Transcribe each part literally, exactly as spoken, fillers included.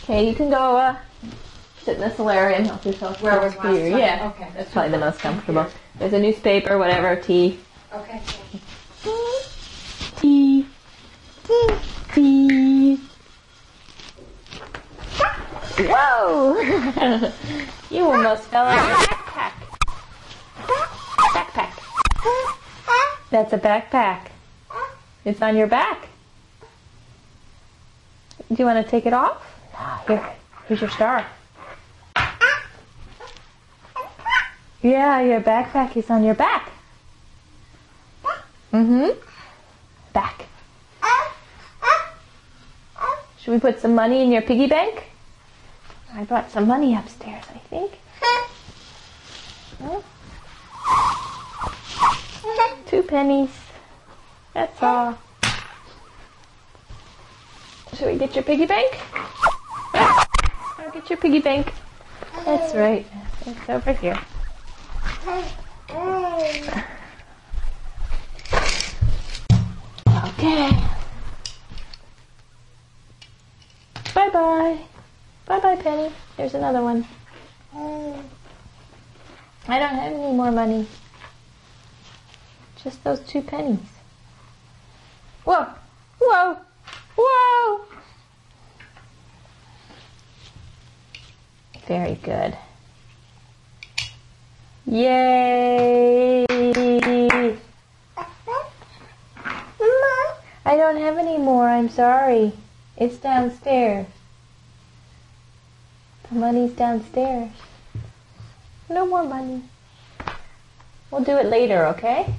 Okay, you can go uh, sit in the solarium and help yourself. Where was last time? Yeah, Okay. that's probably the most comfortable. There's a newspaper, whatever, tea. Okay. Tea. Tea. Tea. Whoa! You almost fell out of your backpack. Backpack. That's a backpack. It's on your back. Do you want to take it off? Here, here's your star. Yeah, your backpack is on your back. Mm-hmm. Back. Should we put some money in your piggy bank? I brought some money upstairs, I think. Huh? Two pennies. That's all. Should we get your piggy bank? I'll get your piggy bank. That's right. It's over here. Okay. Bye-bye. Bye-bye, Penny. Here's another one. I don't have any more money. Just those two pennies. Whoa! Whoa! Whoa! Very good. Yay! I don't have any more, I'm sorry. It's downstairs. The money's downstairs. No more money. We'll do it later, okay?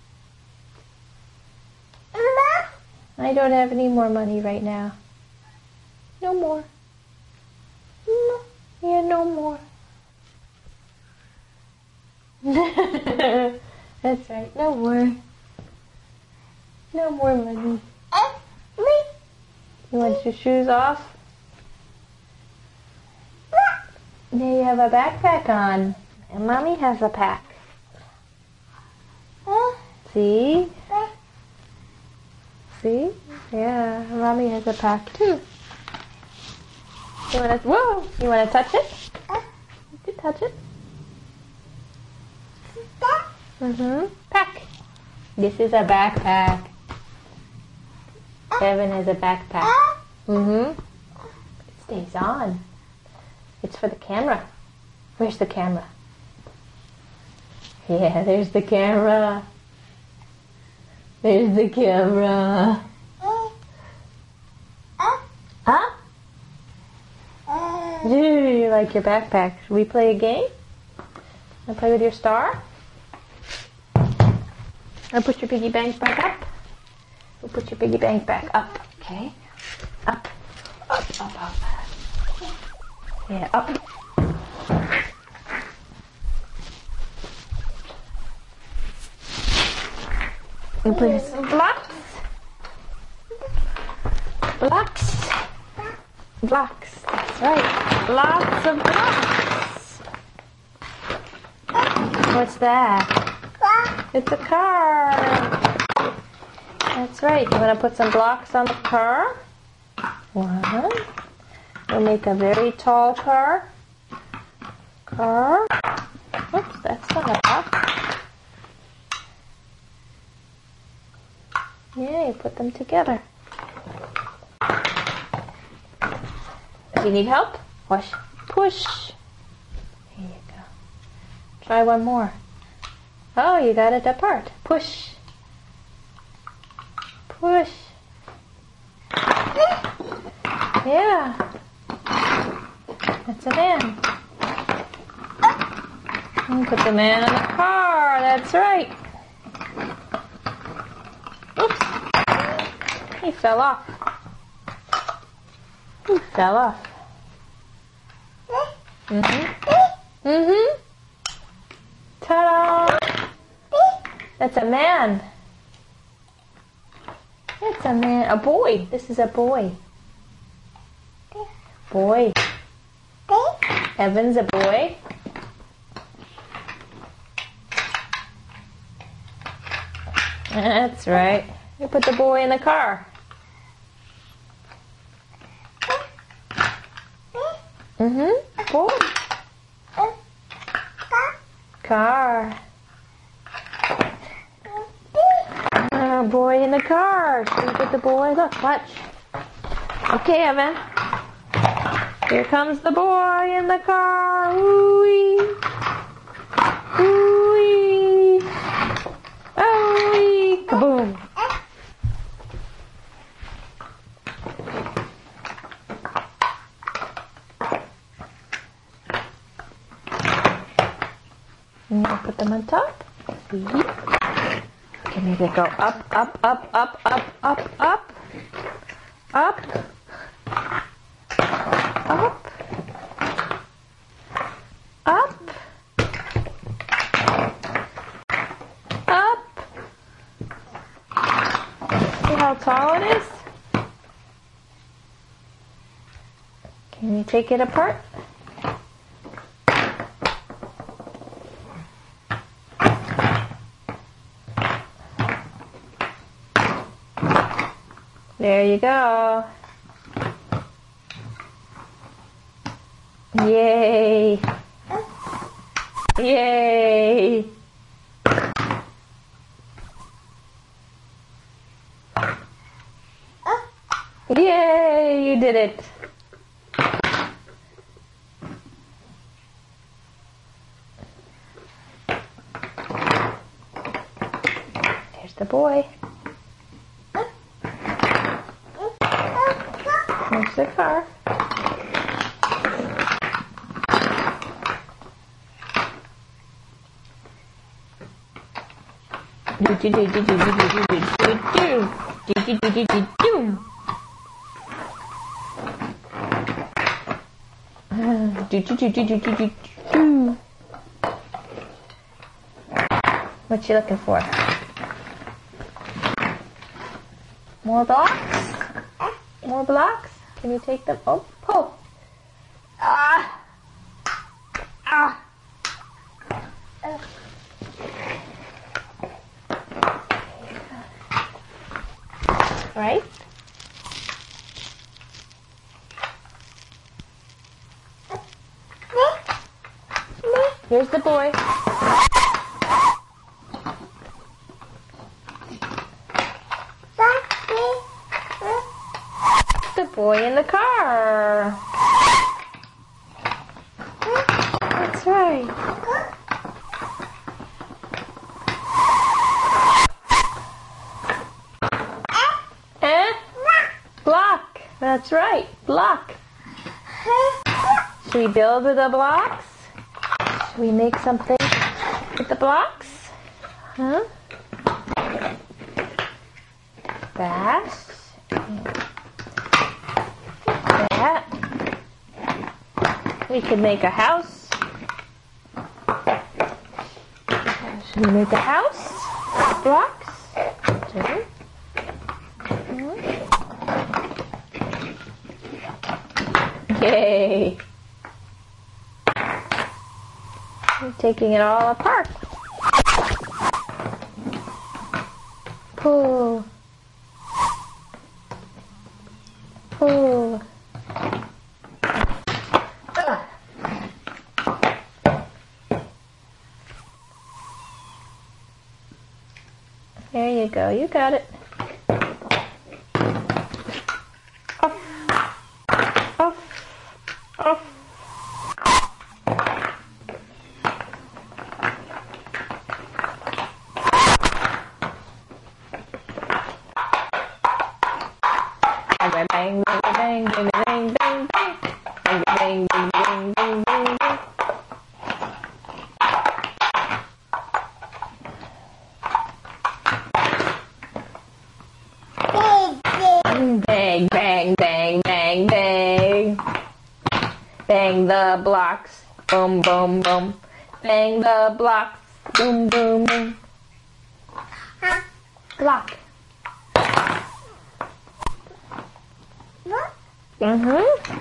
I don't have any more money right now. No more. No. Yeah, no more. That's right. No more. No more money. You want your shoes off? Now you have a backpack on. And Mommy has a pack. See? See? Yeah, Mommy has a pack too. You wanna, whoa! You wanna touch it? You can touch it. Mm-hmm. Pack. This is a backpack. Evan has a backpack. Mm-hmm. It stays on. It's for the camera. Where's the camera? Yeah, there's the camera. There's the camera. Huh? Do you like your backpack? Should we play a game? Want to play with your star? I'll put your piggy bank back up. We'll put your piggy bank back up. Okay? Up. Up, up, up. Yeah, up. We put some blocks. Blocks. Blocks. That's right. Lots of blocks. What's that? It's a car. That's right. You want to put some blocks on the car? One. We'll make a very tall car. Car. Oops, that's not a block. Yeah, you put them together. Do you need help? Push. Push. Here you go. Try one more. Oh, you got it apart. Push. Push. Yeah. That's a man. And put the man in the car. That's right. Oops. He fell off. He fell off. Mm-hmm. Mm-hmm. Ta-da! That's a man. That's a man. A boy. This is a boy. Boy. Evan's a boy. That's right. You put the boy in the car. Mm-hmm. Boy. Car. Uh, boy in the car. Should we get the boy? Look, watch. Okay, Evan. Here comes the boy in the car. Ooh-wee. Ooh-wee. Ooh-wee. Kaboom. And now put them on top. See? Okay, maybe go up, up, up, up, up, up, up, up, up, up, up. See how tall it is? Can you take it apart? There you go. Yay. Yay. Yay, you did it. There's the boy. There's the car. Do do do do do do do do do do do do do do. Do do do do do do do do. What you looking for? More blocks? More blocks? Can you take them? Oh, pull. Ah. Ah. Right? Here's the boy. The boy in the car. That's right. Eh? Block. That's right. Block. Should we build with the blocks? Should we make something with the blocks? Huh? That. That. We could make a house. Should we make a house? Blocks? Two. Yay! I'm taking it all apart. Pull. Pull. Ugh. There you go. You got it. Off. Off. Off. Bang, bang, bang, bang, bang, bang, bang, bang, bang, bang, bang, bang, bang, bang. Bang, bang, bang, bang, bang. Bang the blocks, boom, boom, boom. Bang the blocks, boom, boom, boom. Block. Mm-hmm.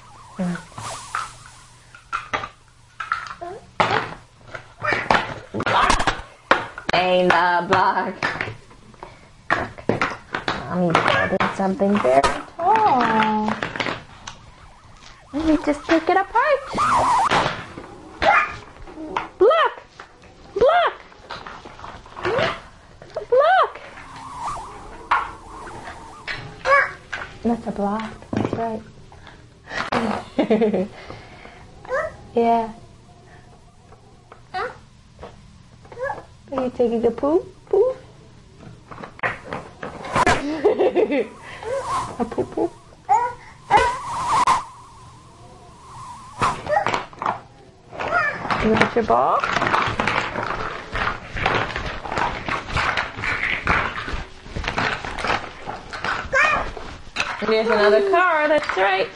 Bang the block. Mommy's building something very tall. Let me just take it apart. Block! Block! Block! That's a block. That's right. Yeah. Are you taking a poo? Poo? A poo poo? You want your ball? There's another car, that's right.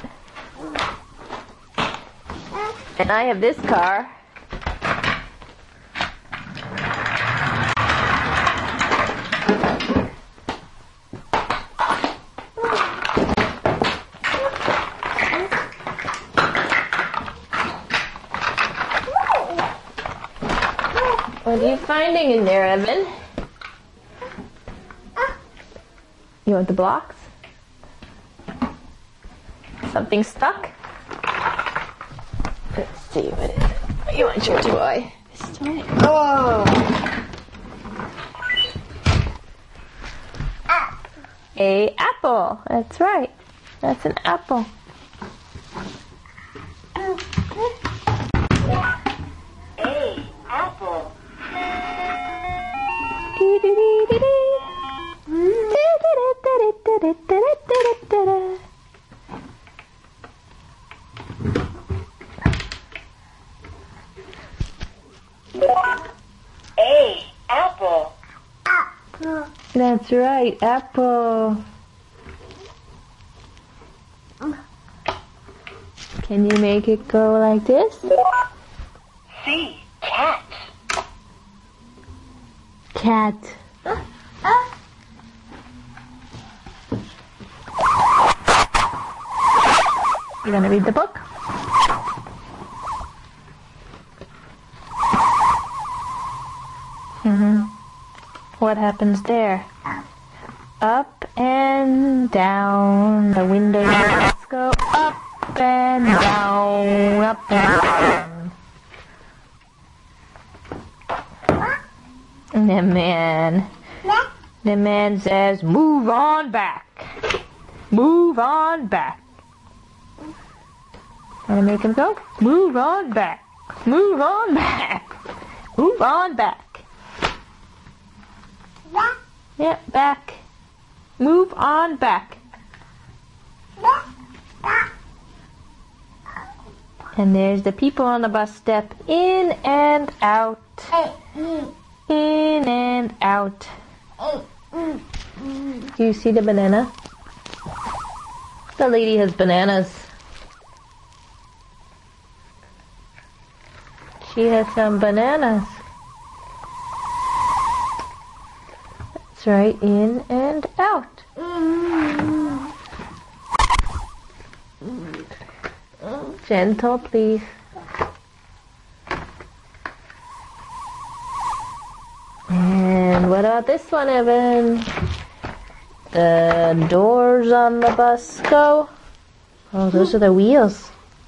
And I have this car. What are you finding in there, Evan? You want the blocks? Something stuck? Let's see what it is. You want your toy? This toy? Oh! A apple. That's right. That's an apple. A apple. A apple. That's right, apple. Can you make it go like this? C cat. Cat. You gonna read the book? Mm-hmm. What happens there? Up and down. The windows go up and down, up and down. And the man, the man says, move on back. Move on back. Wanna make him go? Move on back. Move on back. Move on back. Yeah, back. Move on back. And there's the people on the bus step. In and out. In and out. Do you see the banana? The lady has bananas. She has some bananas. That's right, in and out. Gentle, please. And what about this one, Evan? The doors on the bus go. Oh, those are the wheels.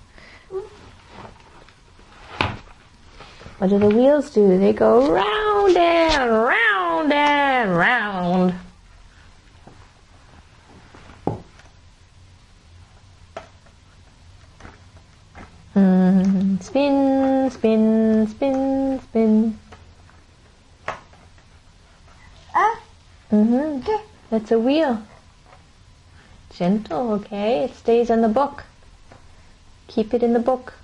What do the wheels do? They go round and round and round. Mm, spin, spin, spin, spin. Mm-hmm. That's a wheel. Gentle, okay? It stays in the book. Keep it in the book.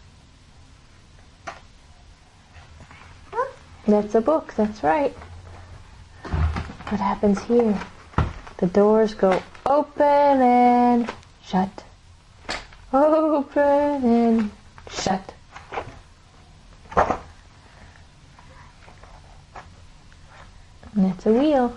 That's a book, that's right. What happens here? The doors go open and shut. Open and shut. And that's a wheel.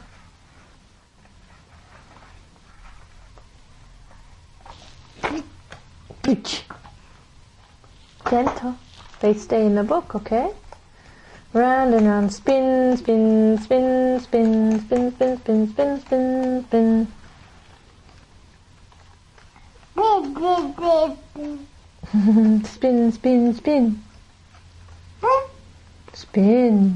Gentle. They stay in the book, okay? Round and round, spin, spin, spin, spin, spin, spin, spin, spin, spin, spin. Spin, spin, spin. Spin.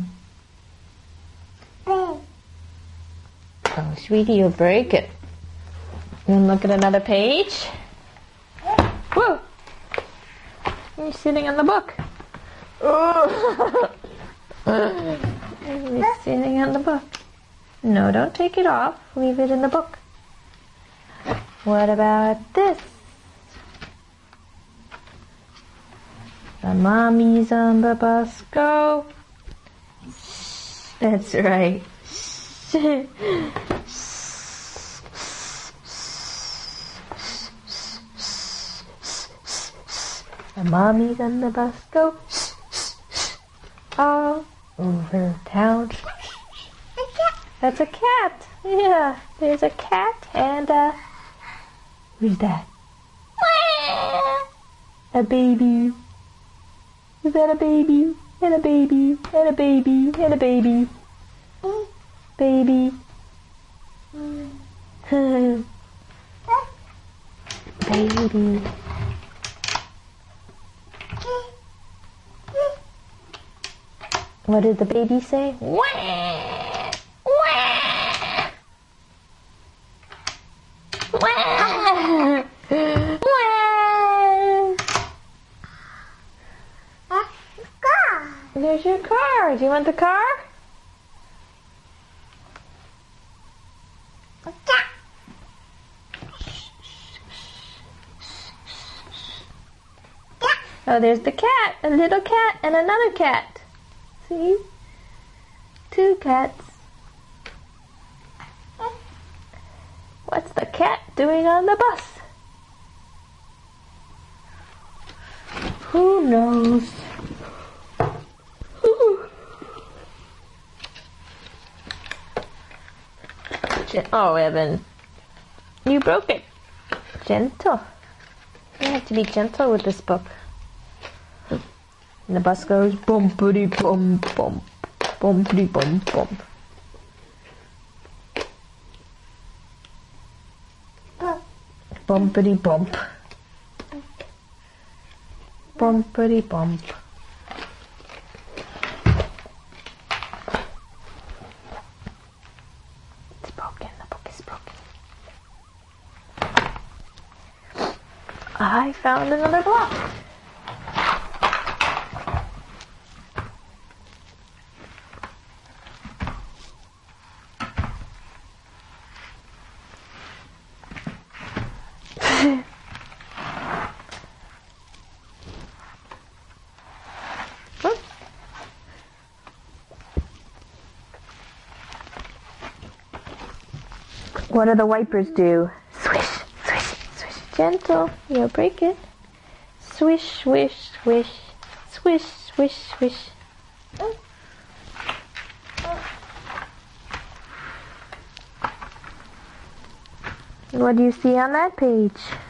Oh, sweetie, you'll break it. You want to look at another page? Whoa! You're sitting on the book. Oh. You're sitting on the book. No, don't take it off. Leave it in the book. What about this? The mommies on the bus go. That's right. The mommies on the bus go all over town. That's a cat. Yeah, there's a cat and a... Who's that? A baby. Is that a baby? And a baby. And a baby. And a baby. Baby. Baby. What did the baby say? Wah! Wah! Wah! Wah! There's your car. Do you want the car? Oh, there's the cat. A little cat and another cat. See? Two cats. What's the cat doing on the bus? Who knows? Oh, Evan. You broke it. Gentle. You have to be gentle with this book. And the bus goes bumpity bump bump. Bumpity bump bump. Bumpity bump. Bumpity bump. It's broken. The book is broken. I found another block. What do the wipers do? Swish, swish, swish. Gentle. You'll break it. Swish, swish, swish. Swish, swish, swish. What do you see on that page?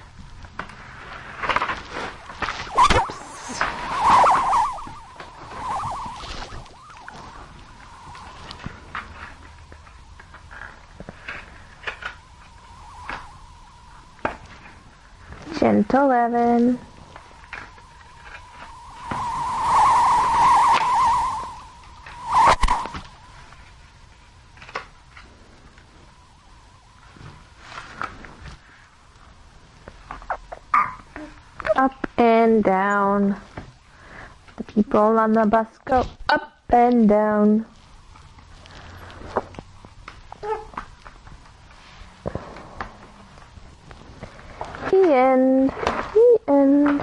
Gentle Evan. Up and down. The people on the bus go up and down. The end. The end.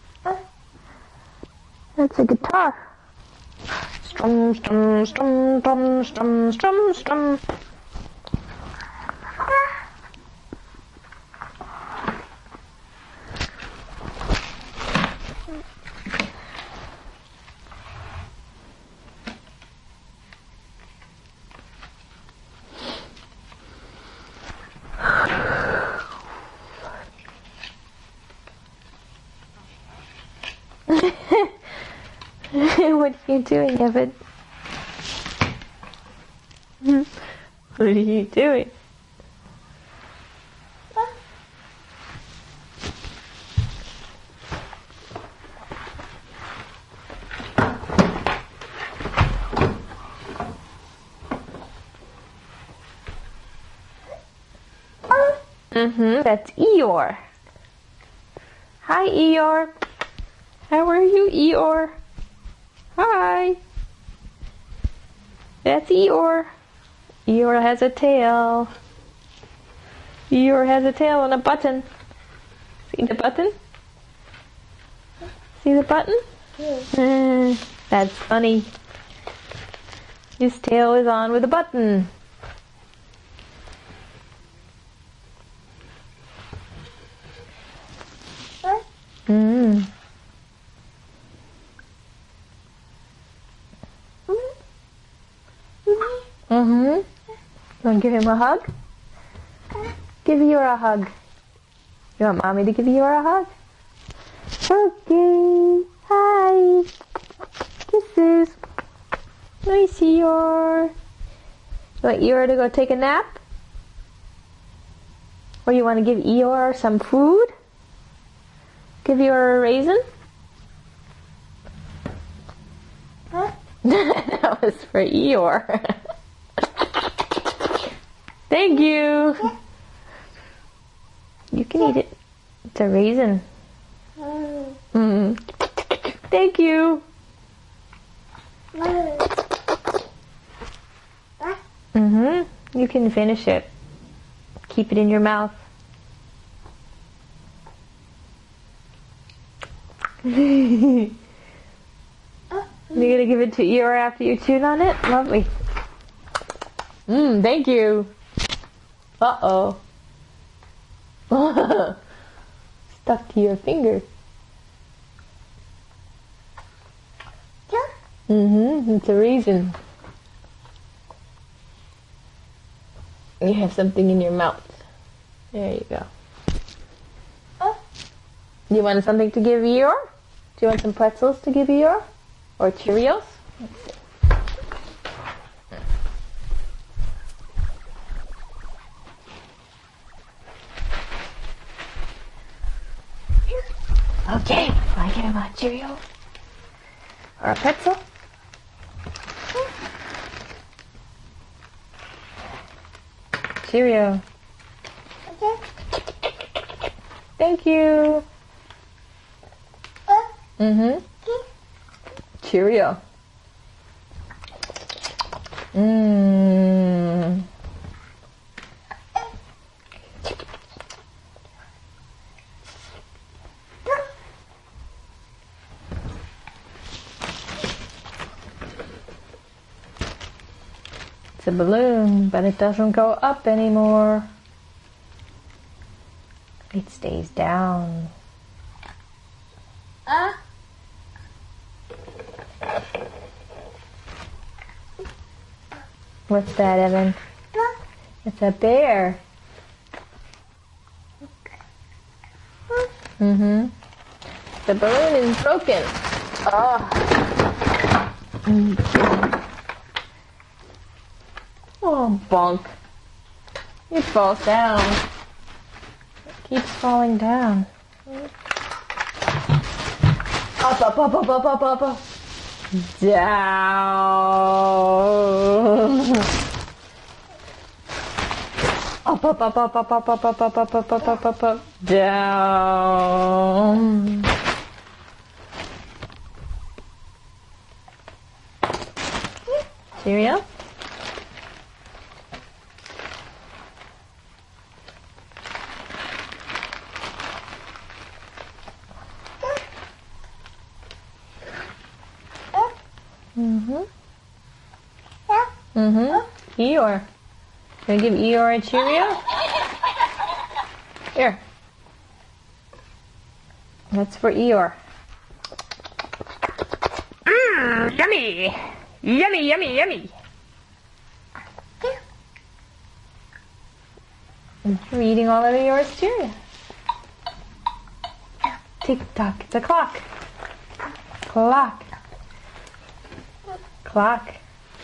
That's a guitar. Strum, strum, strum, strum, strum, strum, strum. What are you doing, Evan? What are you doing? Mm-hmm. That's Eeyore. Hi, Eeyore. How are you, Eeyore? Hi. That's Eeyore. Eeyore has a tail. Eeyore has a tail and a button. See the button? See the button? Mm, that's funny. His tail is on with a button. Mm. Mm-hmm. Want to give him a hug? Give Eeyore a hug. You want Mommy to give Eeyore a hug? Okay. Hi. Kisses. Nice, Eeyore. You want Eeyore to go take a nap? Or you want to give Eeyore some food? Give Eeyore a raisin? Huh? That was for Eeyore. Thank you. You can eat it. It's a raisin. Mm. Thank you. Mm-hmm. You can finish it. Keep it in your mouth. You're gonna give it to Eeyore after you chewed on it? Lovely. Mmm, thank you. Uh-oh. Stuck to your finger. Mm-hmm, it's a raisin. You have something in your mouth. There you go. You want something to give Eeyore? Do you want some pretzels to give Eeyore? Or Cheerios? Let's see. Okay, want to give him a Cheerio? Or a pretzel? Cheerio. Okay. Thank you. Mm-hmm. Cheerio. Mmm. It's a balloon, but it doesn't go up anymore. It stays down. Uh. What's that, Evan? It's a bear. Mm-hmm. The balloon is broken. Oh. Oh, bonk. It falls down. It keeps falling down. Up, up, up, up, up, up, up, up. Down. Up, up, up, up, up, up, up, up, up, up, up, up, up, up, up. Down. Cheerio. Mm-hmm. Mm-hmm. Eeyore. Gonna give Eeyore a Cheerio? Here. That's for Eeyore. Mmm, yummy! Yummy, yummy, yummy! You're eating all of Eeyore's Cheerio. Tick-tock, it's a clock. Clock. Clock.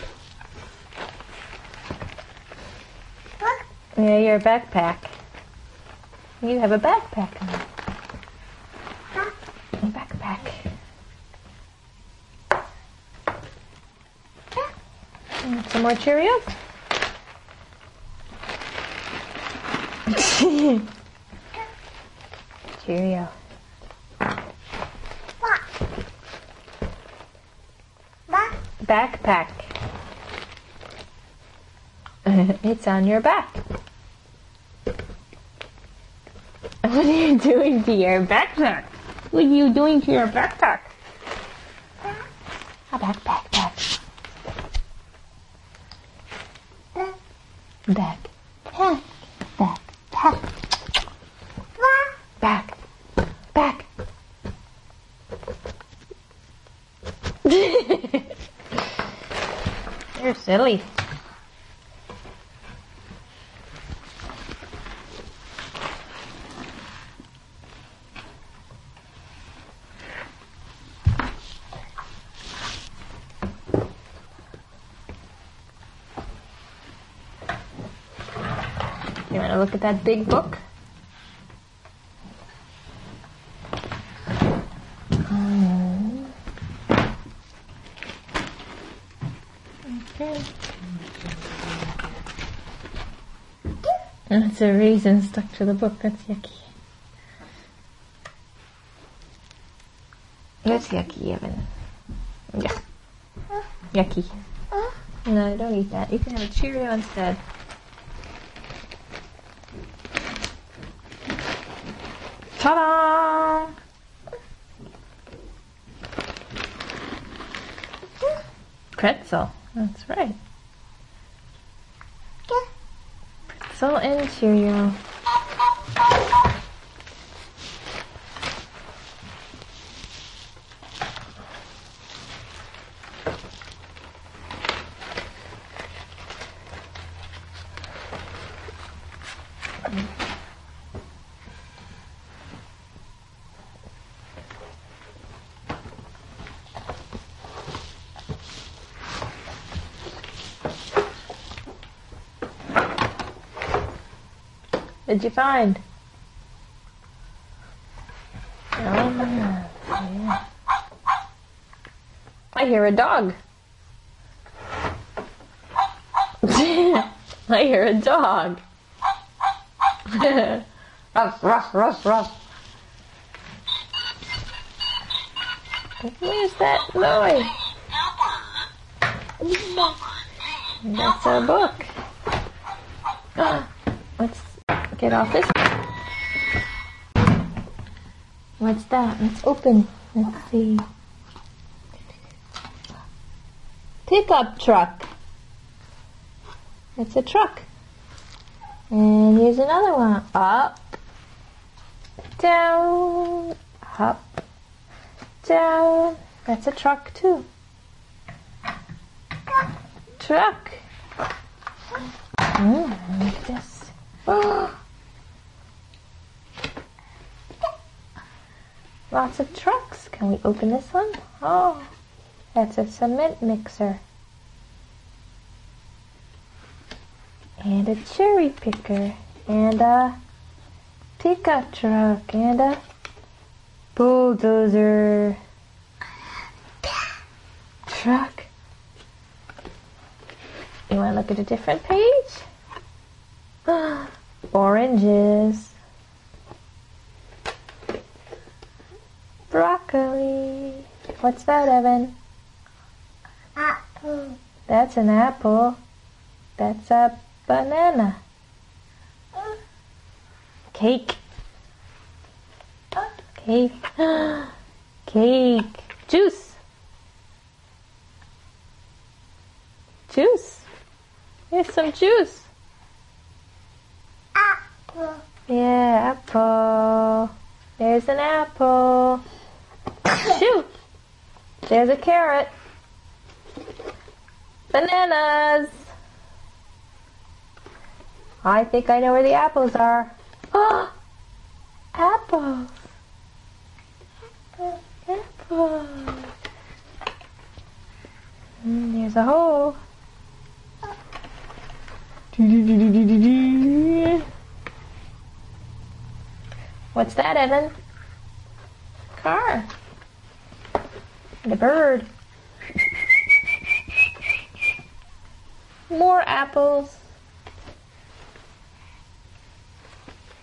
Yeah, your backpack. You have a backpack on. A backpack. And some more Cheerios. Cheerio. Backpack. It's on your back. What are you doing to your backpack? What are you doing to your backpack? A backpack, back. Back. Back. Back. Back. Back. Back. You're silly. You want to look at that big book? Um, okay. That's a raisin stuck to the book. That's yucky. That's yucky, Evan. Yeah. Yucky. No, don't eat that. You can have a Cheerio instead. Ta-da! Pretzel. That's right. Pretzel and Cheerio. What'd you find? Oh, yeah. I hear a dog. I hear a dog. Ruff, ruff, ruff, ruff. Where's that noise? That's our book. Let's get off this. What's that? Let's open. Let's see. Pickup truck. It's a truck. And here's another one. Up, down, up, down. That's a truck too. Truck. Mm, look at this. Oh. Lots of trucks. Can we open this one? Oh, that's a cement mixer. And a cherry picker. And a pickup truck. And a bulldozer. Truck. You want to look at a different page? Oranges. Broccoli. What's that, Evan? Apple. That's an apple. That's a banana. Cake. Cake. Cake. Juice. Juice. Here's some juice. Apple. Yeah, apple. There's an apple. Shoot. There's a carrot. Bananas. I think I know where the apples are. Oh, apples. Apple, apple. And there's a hole. What's that, Evan? Car. And a bird. More apples.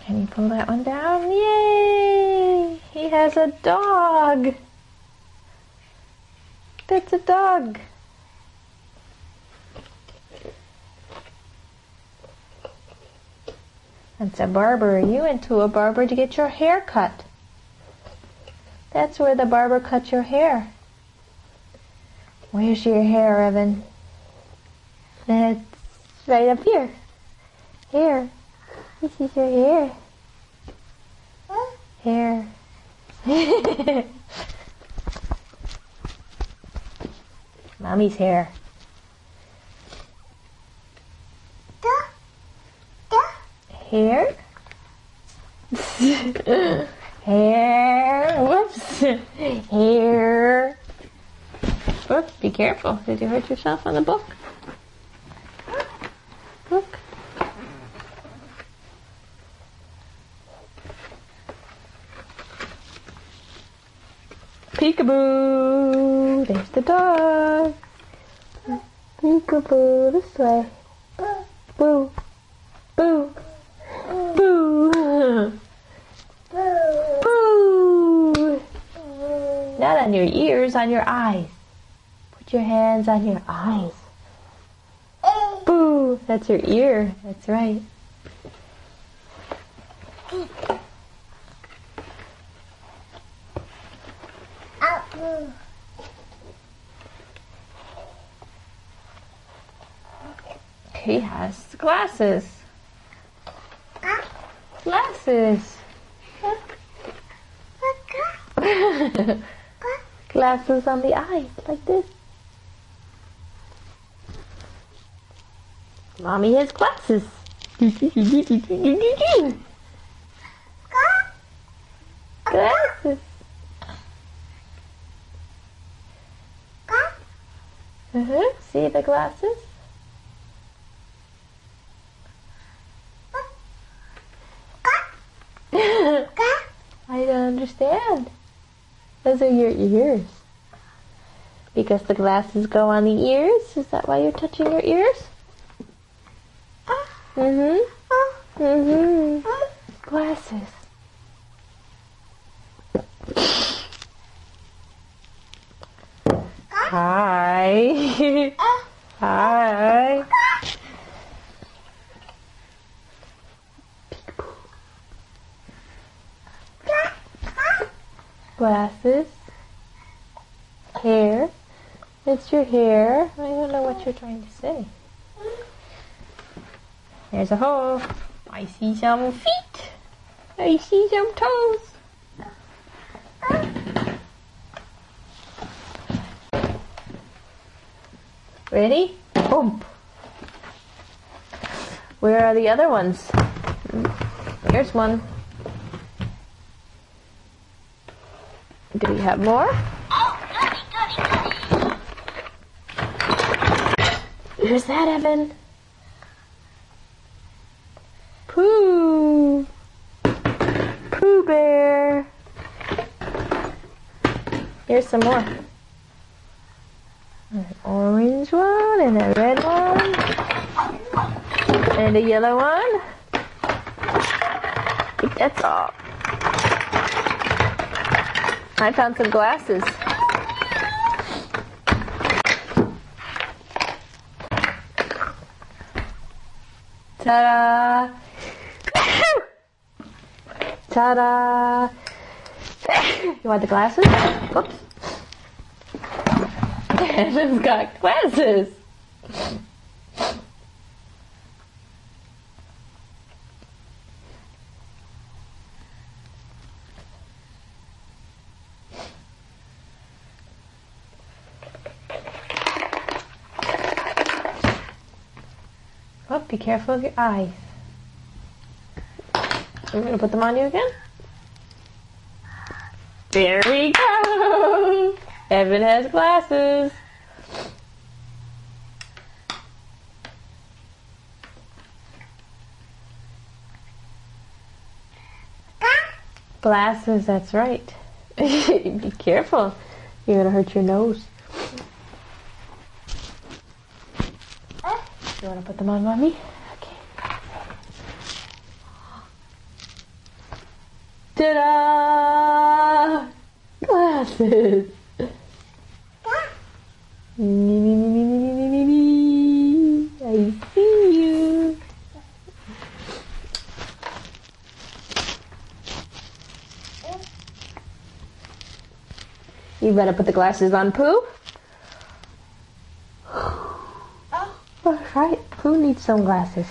Can you pull that one down? Yay! He has a dog. That's a dog. That's a barber. You went to a barber to get your hair cut. That's where the barber cut your hair. Where's your hair, Evan? It's right up here. Here. This is your hair. Hair. Mommy's hair. Hair. Hair. Whoops. Hair. Whoops, be careful. Did you hurt yourself on the book? Look. Peekaboo. There's the dog. Peekaboo. This way. Boo. Boo. Boo. Boo. Not on your ears, on your eyes. Put your hands on your eyes. Boo. That's your ear. That's right. He has glasses. Glasses. Glasses on the eyes, like this. Mommy has glasses. Glasses. Uh-huh. See the glasses? I don't understand. Those are your ears. Because the glasses go on the ears? Is that why you're touching your ears? Mm-hmm. Mm-hmm. Glasses. Hi. Hi. Glasses. Hair. It's your hair. I don't know what you're trying to say. There's a hole. I see some feet. I see some toes. Ready? Boom. Where are the other ones? Here's one. Do we have more? Who's that, Evan? Pooh. Pooh Bear. Here's some more. An orange one, and a red one, and a yellow one. I think that's all. I found some glasses. Ta-da! Ta-da! You want the glasses? Oops. Evan's got glasses. Oh, be careful of your eyes. We're going to put them on you again. There we go. Evan has glasses. Glasses, that's right. Be careful. You're going to hurt your nose. You want to put them on, Mommy? Okay. Ta-da! Glasses. I see you. You better put the glasses on, Pooh. That's right. Pooh needs sunglasses.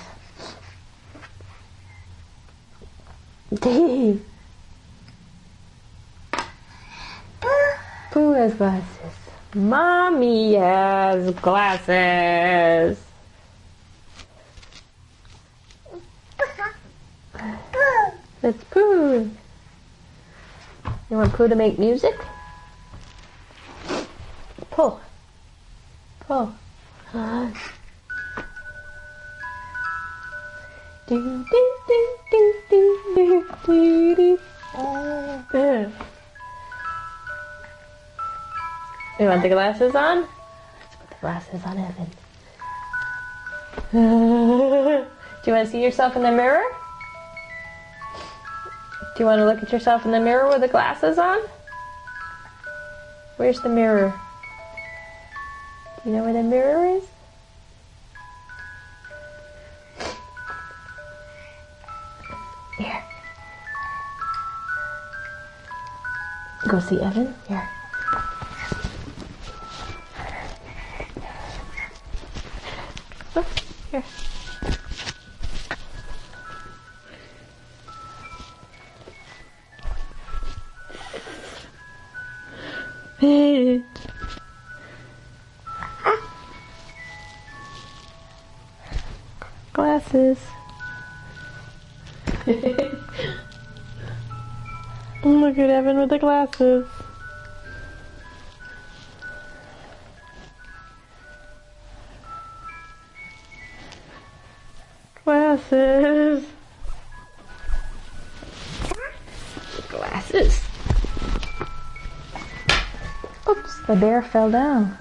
Pooh has glasses. Mommy has glasses. That's Pooh. You want Pooh to make music? Pull. Pull. Do, do, do, do, do, do, do, do. Uh. You want the glasses on? Let's put the glasses on Evan. Uh. Do you want to see yourself in the mirror? Do you want to look at yourself in the mirror with the glasses on? Where's the mirror? Do you know where the mirror is? Here. Go see Evan. Here. Oh, here. Hey. Glasses. Look at Evan with the glasses. Glasses. Glasses. Oops, the bear fell down.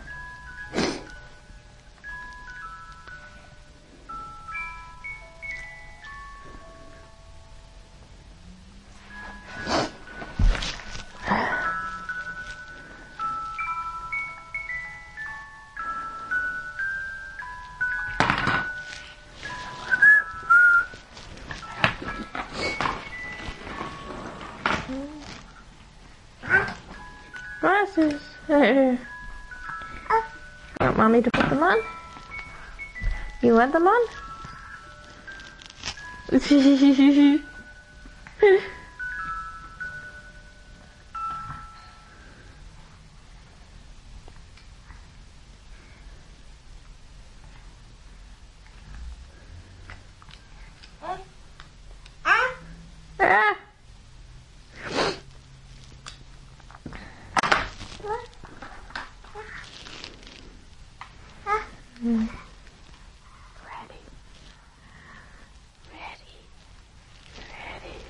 Glasses. Hey. Want mommy to put them on? You want them on? Ah. Mm. Ready. Ready. Ready.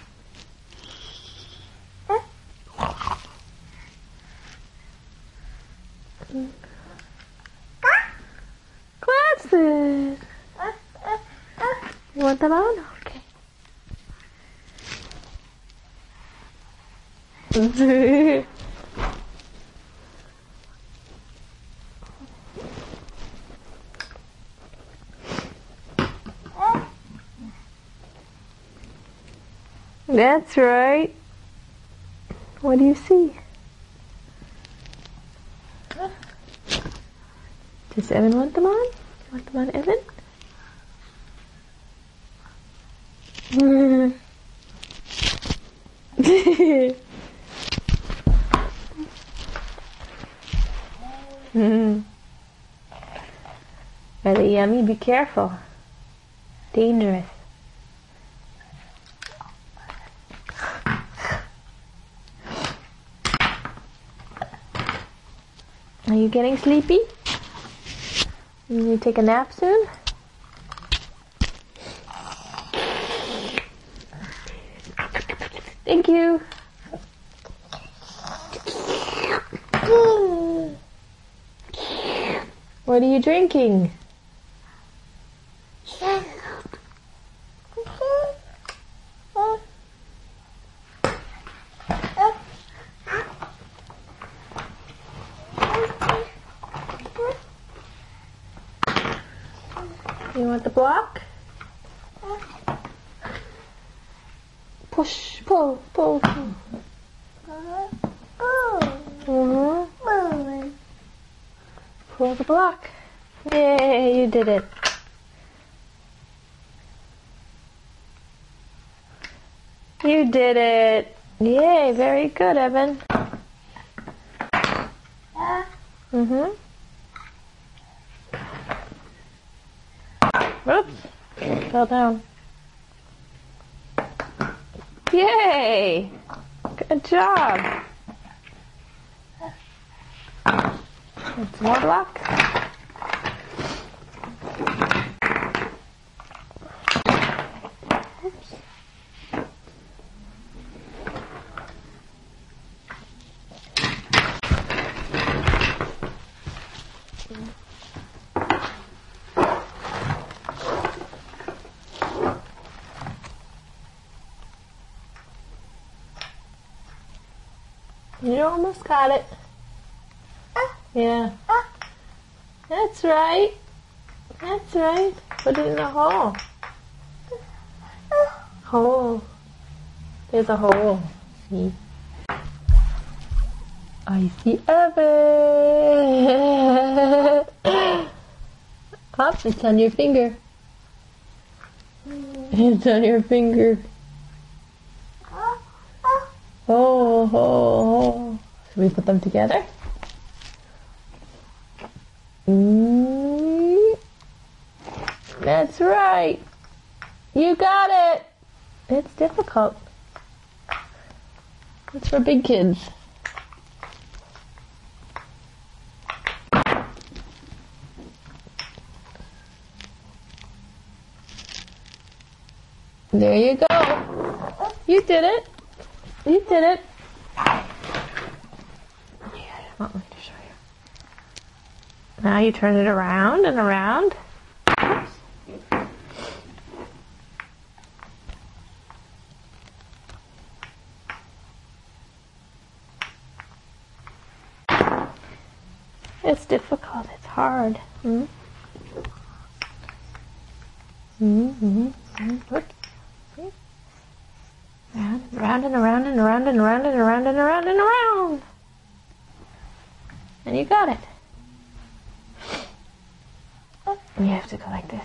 Mm. Glasses. You want them on? Okay. That's right. What do you see? Does Evan want them on? You want them on, Evan? Mm. Are they yummy? Be careful. Dangerous. Are you getting sleepy? You need to take a nap soon? Thank you. What are you drinking? You want the block? Push, pull, pull, pull. Mm-hmm. Pull the block. Yay, you did it. You did it. Yay, very good, Evan. Mm-hmm. Oops, fell down. Yay! Good job. And some more block. Oops. You almost got it. Yeah. That's right. That's right. Put it in the hole. Hole. There's a hole. See? I see Evan. Up, it's on your finger. It's on your finger. Oh, oh, oh. Should we put them together? Mm. That's right. You got it. It's difficult. It's for big kids. There you go. You did it. You did it. Yeah, I want me to show you. Now you turn it around and around. Oops. It's difficult. It's hard. Hmm? Mm-hmm. Mm-hmm. Oops. Round and around and around and around and around and around and around. And you got it. You have to go like this.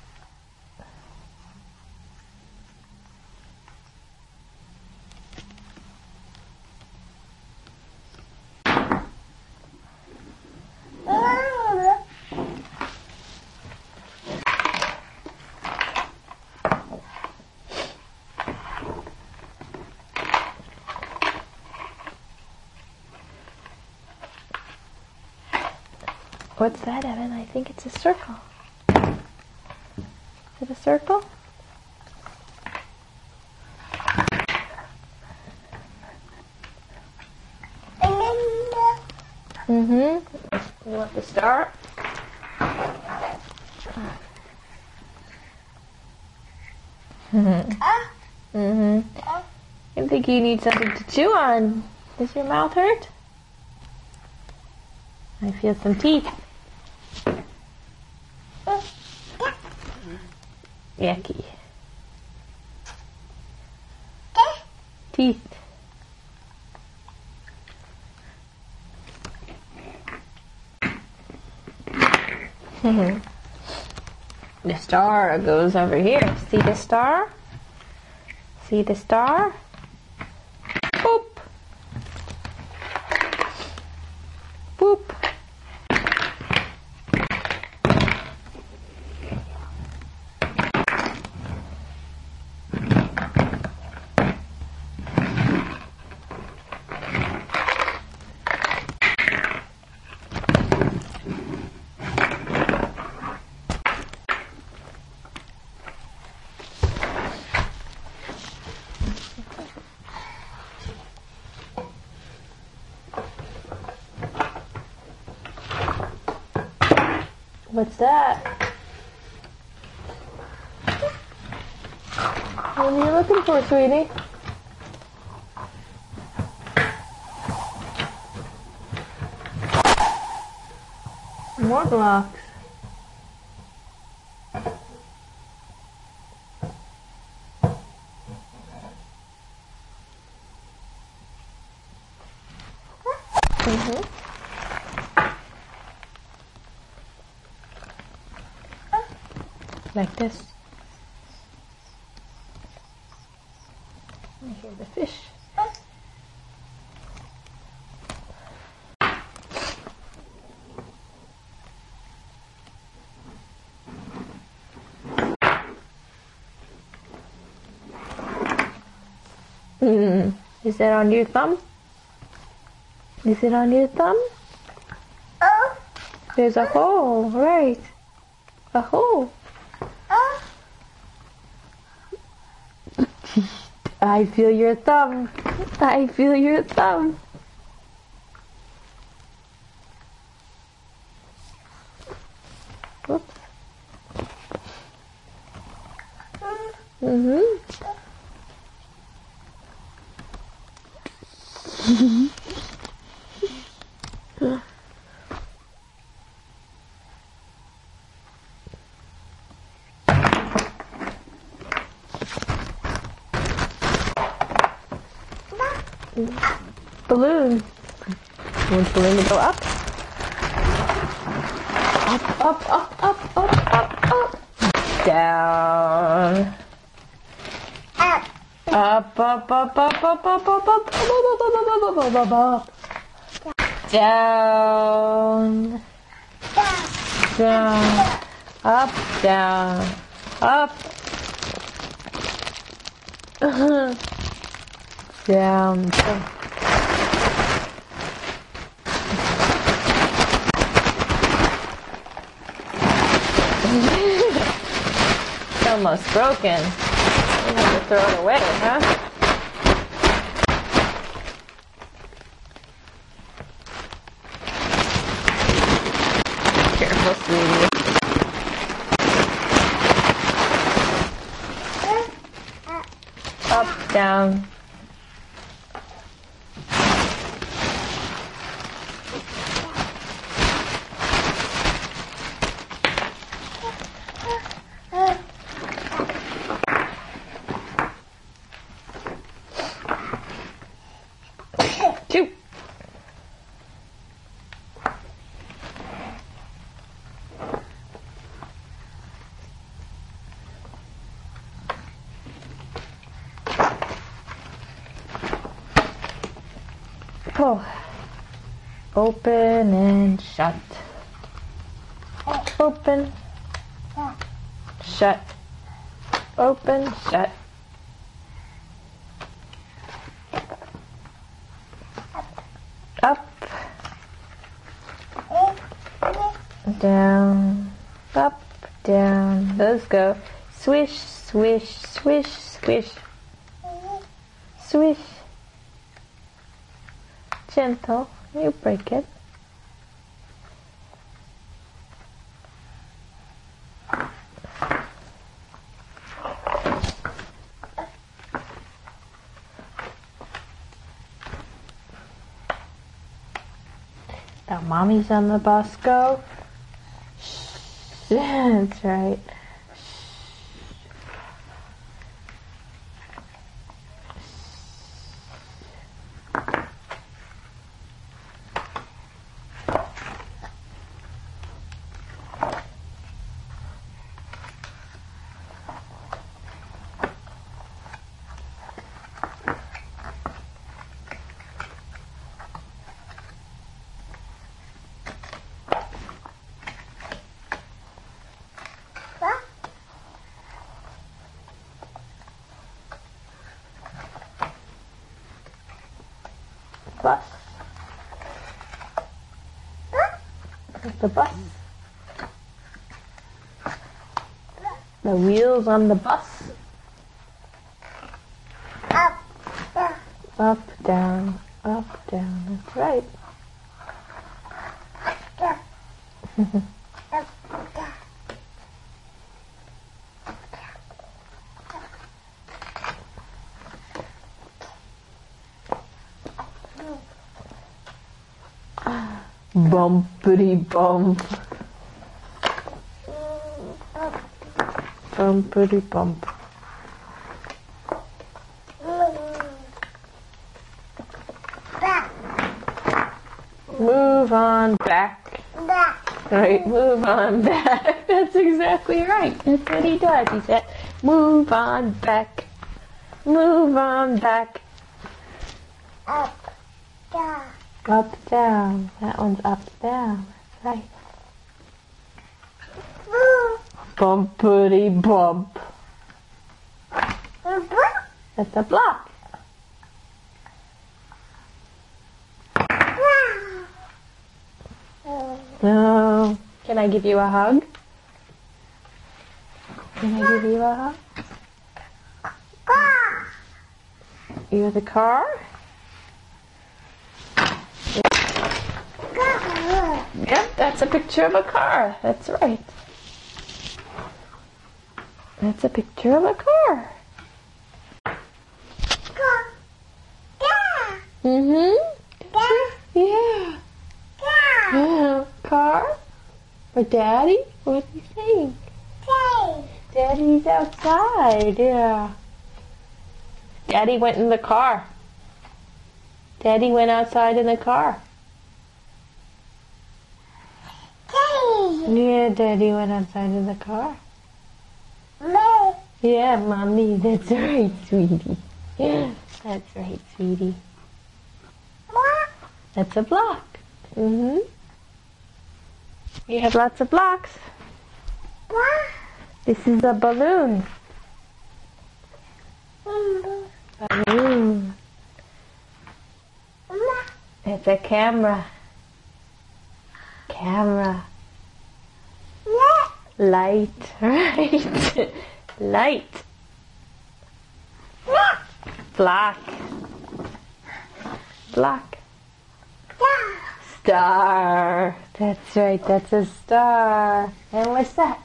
What's that, Evan? I think it's a circle. Is it a circle? Mm-hmm. You want the star? Mm-hmm. Mm-hmm. I think you need something to chew on. Does your mouth hurt? I feel some teeth. Yucky. Teeth. The star goes over here. See the star? See the star? Boop. Boop. What's that? What are you looking for, sweetie? More blocks. Mm-hmm. Like this. I hear the fish. Mm. Is that on your thumb? Is it on your thumb? Oh. There's a hole, right? A hole. Oh. I feel your thumb. I feel your thumb. Whoops. Mm-hmm. Balloon. You want the balloon to go up? Up, up, up, up, up, up, up. Down. Up. Up, up, up, up, up, up, up, up, up, up, up, up, up. Down. Down. Up, down. Up. Down. It's almost broken. You have to throw it away, huh? Careful, sweetie. Up, down. Two. Oh. Open and shut. Open. Shut. Open, shut. Up. Down. Up, down. Those go. Swish, swish, swish, squish. Swish. Gentle. You break it. Now mommy's on the bus, go. Shh. That's right. Bus. It's the bus. The wheels on the bus. Up. Down. Up, down, up, down. That's right. Down. Up. Down. Bumpity bump. Bumpity bump. Back. move on back. Back. Right, move on back. That's exactly right. That's what he does. He said, move on back. Move on back. Up. Down. Up, down. That one's up, down. That's right. Boo. Bumpity bump. Boo. That's a block. No. Can I give you a hug? Can I give you a hug? Car. You're the car? Car. Yep, that's a picture of a car. That's right. That's a picture of a car. Car. Car. Mm-hmm. Car. Yeah. Car. Yeah. Car? Or Daddy? What do you think? Tay. Daddy's outside, yeah. Daddy went in the car. Daddy went outside in the car. Tay. Yeah, Daddy went outside in the car. Me. Yeah, Mommy, that's right, sweetie. Yeah, that's right, sweetie. What? That's a block. Mm-hmm. You have lots of blocks. What? This is a balloon. Mm. Balloon. Ma. It's a camera. Camera. Le. Light, right? Light. Le. Block. Block. Da. Star. That's right, that's a star. And what's that?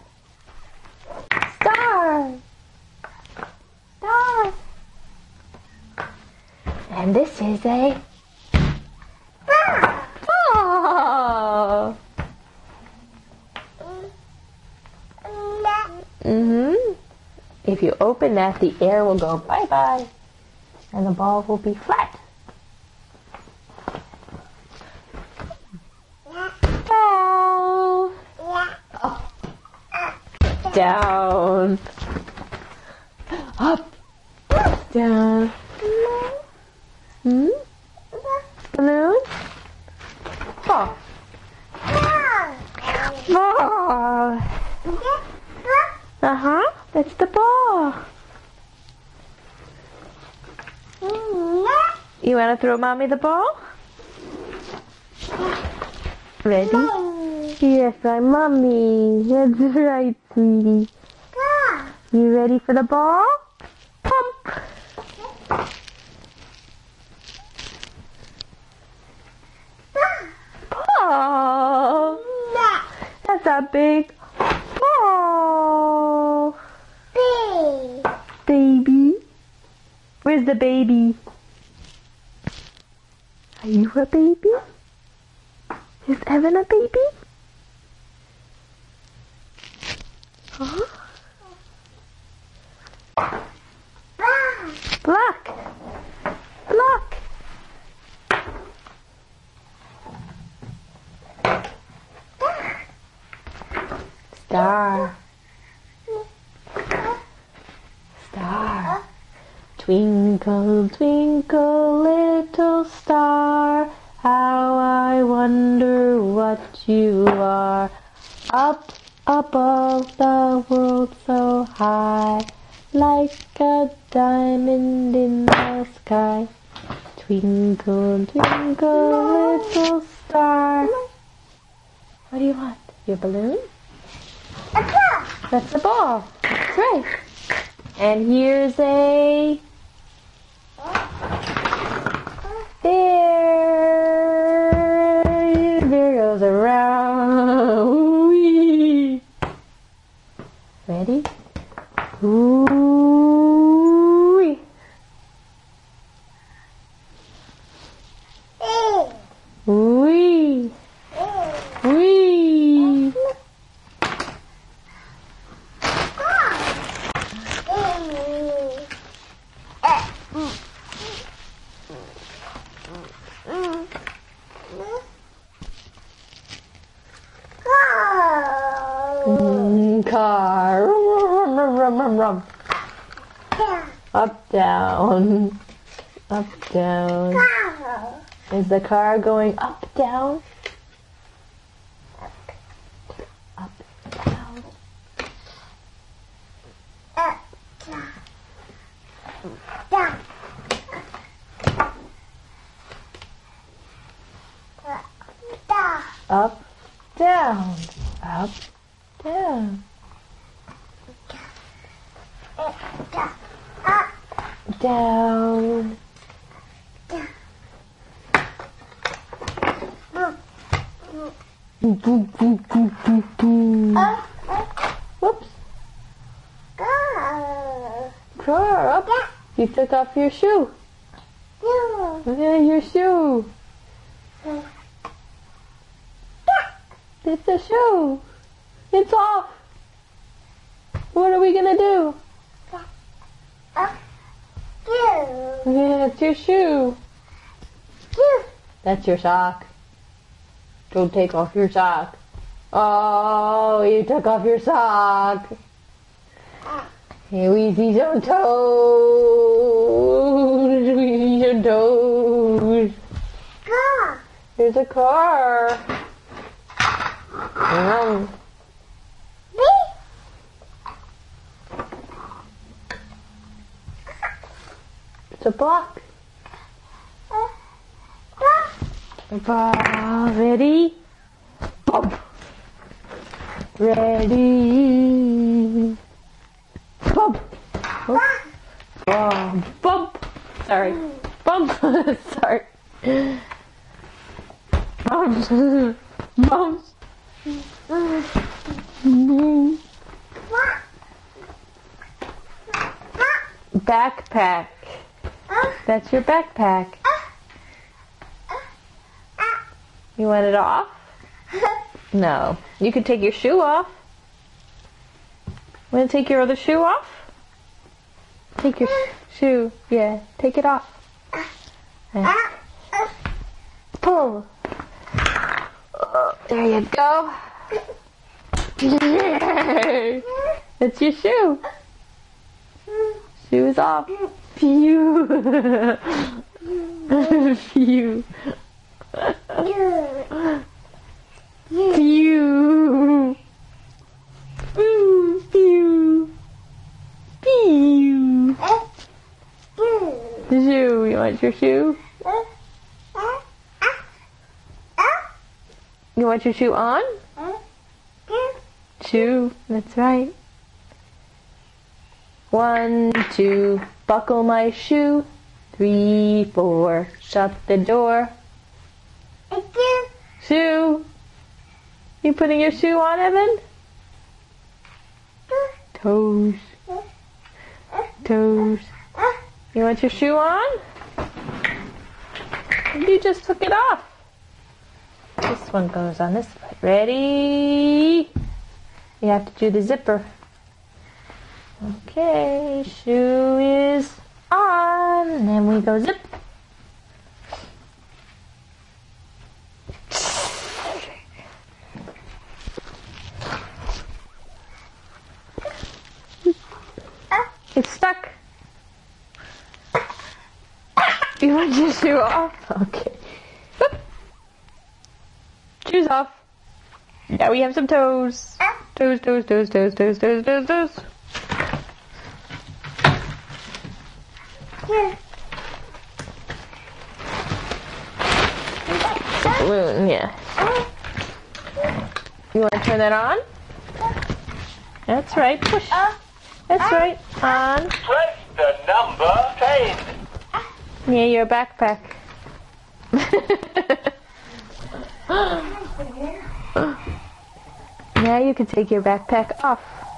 Star. Star. And this is a Ba. ball. Le. Mm-hmm. If you open that, the air will go bye-bye. And the ball will be flat. Ball. Le. Up. Down. Up. Down. Hmm? Balloon? Ball. Ball. Uh-huh. That's the ball. You want to throw Mommy the ball? Ready? Yes, I'm Mommy. That's right, sweetie. You ready for the ball? Pump. Ball. That's a big ball. Baby. Where's the baby? Are you a baby? Is Evan a baby? Huh? Block. Block. Star. Star. Twinkle, twinkle, little star, how I wonder what you are. Up above the world so high, like a diamond in the sky. Twinkle, twinkle, little star. What do you want? Your balloon? That's a ball. That's right. And here's a bear. Bear goes around. Wee. Ready? Ooh. Wee. Wee. Up, down. Up, down. Is the car going up, down? Up, down. Up, down. Up, down. Down. Whoops. Car up. You took off your shoe. Yeah, your shoe. It's a shoe. It's off. What are we gonna do? Yeah, it's your shoe. That's your sock. Don't take off your sock. Oh, you took off your sock. Here we see some toes. We see some toes. There's a car. Um. It's a block. Ball, ready? Bump. Ready? Bump. Oh. Bump. Bump. Sorry. Bump. Sorry. Bump. Bump. Backpack. That's your backpack. You want it off? No. You could take your shoe off. Want to take your other shoe off? Take your sh shoe. Yeah, take it off. And pull. Oh, there you go. That's your shoe. Shoe is off. Phew. Phew. Pew. Pew. Pew. Pew. The shoe. You want your shoe? You want your shoe on? Shoe. That's right. One, two, buckle my shoe. Three, four, shut the door. Shoe. You putting your shoe on, Evan? Toes. Toes. You want your shoe on? You just took it off. This one goes on this foot. Ready? You have to do the zipper. Okay, shoe is on. And then we go zip. It's stuck. You want your shoe off? Okay. Whoop. Shoes off. Now we have some toes. Toes, toes, toes, toes, toes, toes, toes, toes. Balloon, yeah. You want to turn that on? That's right. Push. That's right. On. Press the number ten. Yeah, your backpack. Now you can take your backpack off.